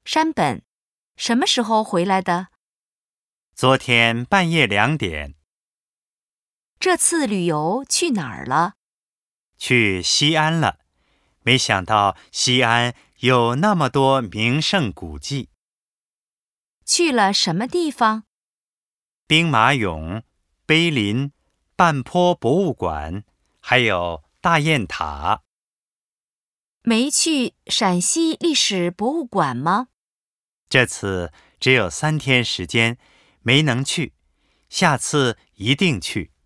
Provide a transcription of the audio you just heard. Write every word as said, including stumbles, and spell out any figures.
山本，什么时候回来的？ 昨天半夜两点。 这次旅游去哪儿了？ 去西安了，没想到西安有那么多名胜古迹。 去了什么地方？ 兵马俑、碑林、半坡博物馆，还有大雁塔。 没去陕西历史博物馆吗？ 这次只有三天时间，没能去，下次一定去。